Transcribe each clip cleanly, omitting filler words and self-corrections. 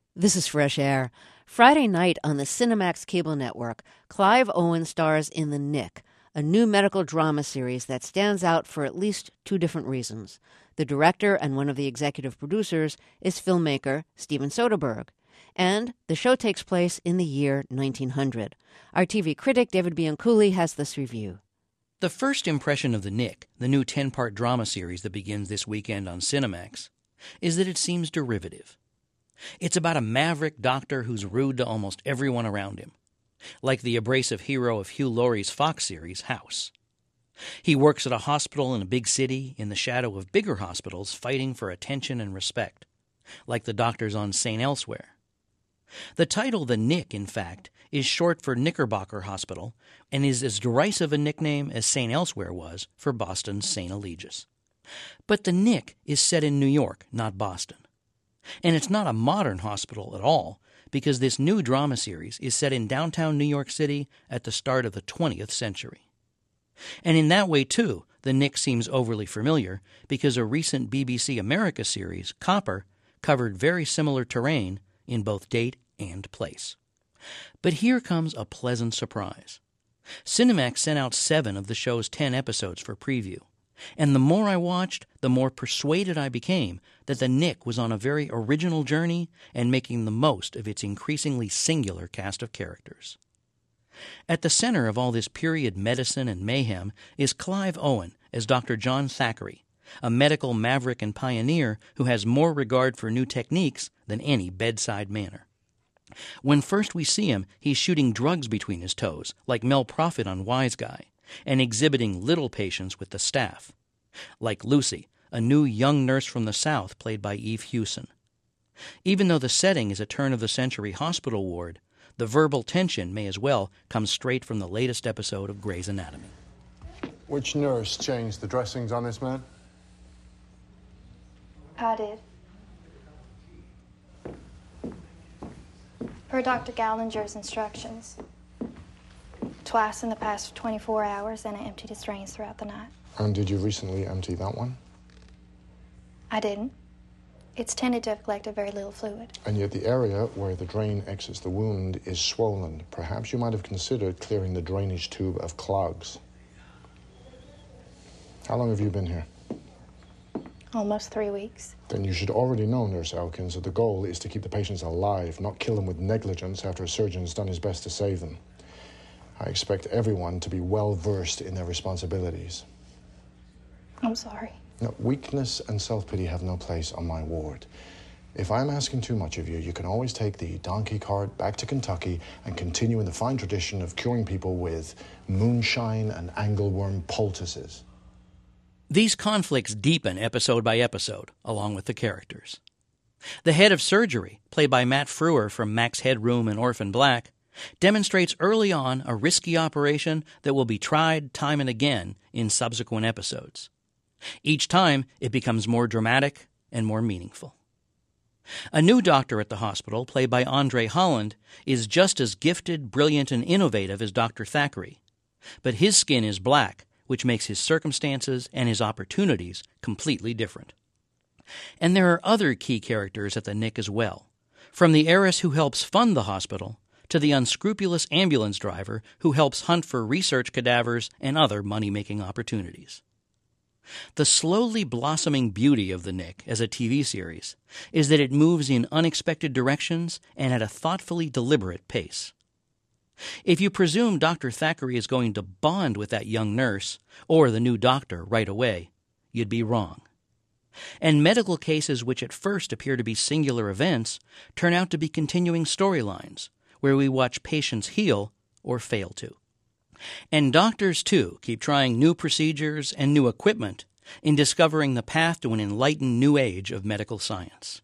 This is Fresh Air. Friday night on the Cinemax cable network, Clive Owen stars in The Knick, a new medical drama series that stands out for at least two different reasons. The director and one of the executive producers is filmmaker Steven Soderbergh, and the show takes place in the year 1900. Our TV critic David Bianculli has this review. The first impression of The Knick, the new 10-part drama series that begins this weekend on Cinemax, is that it seems derivative. It's about a maverick doctor who's rude to almost everyone around him, like the abrasive hero of Hugh Laurie's Fox series, House. He works at a hospital in a big city in the shadow of bigger hospitals fighting for attention and respect, like the doctors on St. Elsewhere. The title The Knick, in fact, is short for Knickerbocker Hospital and is as derisive a nickname as St. Elsewhere was for Boston's St. Eligius. But The Knick is set in New York, not Boston. And it's not a modern hospital at all, because this new drama series is set in downtown New York City at the start of the 20th century. And in that way, too, The Knick seems overly familiar, because a recent BBC America series, Copper, covered very similar terrain in both date and place. But here comes a pleasant surprise. Cinemax sent out 7 of the show's 10 episodes for preview. And the more I watched, the more persuaded I became that The Knick was on a very original journey and making the most of its increasingly singular cast of characters. At the center of all this period medicine and mayhem is Clive Owen as Dr. John Thackeray, a medical maverick and pioneer who has more regard for new techniques than any bedside manner. When first we see him, he's shooting drugs between his toes, like Mel Prophet on Wise Guy, and exhibiting little patience with the staff, like Lucy, a new young nurse from the South played by Eve Hewson. Even though the setting is a turn-of-the-century hospital ward, the verbal tension may as well come straight from the latest episode of Grey's Anatomy. Which nurse changed the dressings on this man? I did. Per Dr. Gallinger's instructions. Twice in the past 24 hours, and I emptied his drains throughout the night. And did you recently empty that one? I didn't. It's tended to have collected very little fluid. And yet the area where the drain exits the wound is swollen. Perhaps you might have considered clearing the drainage tube of clogs. How long have you been here? Almost 3 weeks. Then you should already know, Nurse Elkins, that the goal is to keep the patients alive, not kill them with negligence after a surgeon has done his best to save them. I expect everyone to be well-versed in their responsibilities. I'm sorry. No, weakness and self-pity have no place on my ward. If I'm asking too much of you, you can always take the donkey cart back to Kentucky and continue in the fine tradition of curing people with moonshine and angleworm poultices. These conflicts deepen episode by episode, along with the characters. The head of surgery, played by Matt Frewer from Max Headroom and Orphan Black, demonstrates early on a risky operation that will be tried time and again in subsequent episodes. Each time, it becomes more dramatic and more meaningful. A new doctor at the hospital, played by Andre Holland, is just as gifted, brilliant, and innovative as Dr. Thackeray, but his skin is black, which makes his circumstances and his opportunities completely different. And there are other key characters at the Knick as well, from the heiress who helps fund the hospital to the unscrupulous ambulance driver who helps hunt for research cadavers and other money-making opportunities. The slowly blossoming beauty of The Knick as a TV series is that it moves in unexpected directions and at a thoughtfully deliberate pace. If you presume Dr. Thackeray is going to bond with that young nurse or the new doctor right away, you'd be wrong. And medical cases which at first appear to be singular events turn out to be continuing storylines, where we watch patients heal or fail to. And doctors, too, keep trying new procedures and new equipment in discovering the path to an enlightened new age of medical science.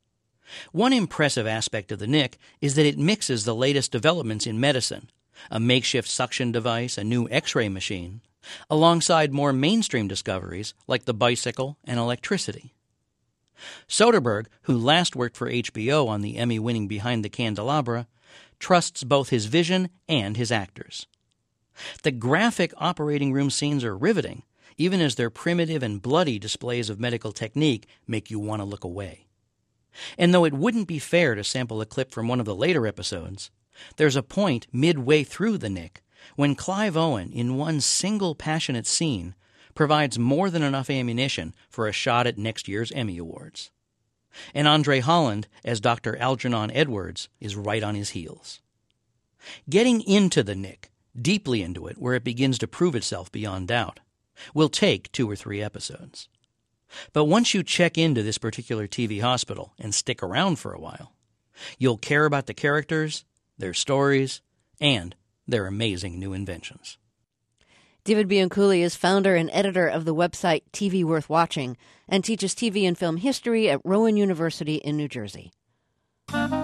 One impressive aspect of The Knick is that it mixes the latest developments in medicine, a makeshift suction device, a new X-ray machine, alongside more mainstream discoveries like the bicycle and electricity. Soderbergh, who last worked for HBO on the Emmy-winning Behind the Candelabra, trusts both his vision and his actors. The graphic operating room scenes are riveting, even as their primitive and bloody displays of medical technique make you want to look away. And though it wouldn't be fair to sample a clip from one of the later episodes, there's a point midway through The Nick when Clive Owen, in one single passionate scene, provides more than enough ammunition for a shot at next year's Emmy Awards. And Andre Holland, as Dr. Algernon Edwards, is right on his heels. Getting into The Nick, deeply into it where it begins to prove itself beyond doubt, will take 2 or 3 episodes. But once you check into this particular TV hospital and stick around for a while, you'll care about the characters, their stories, and their amazing new inventions. David Bianculli is founder and editor of the website TV Worth Watching and teaches TV and film history at Rowan University in New Jersey.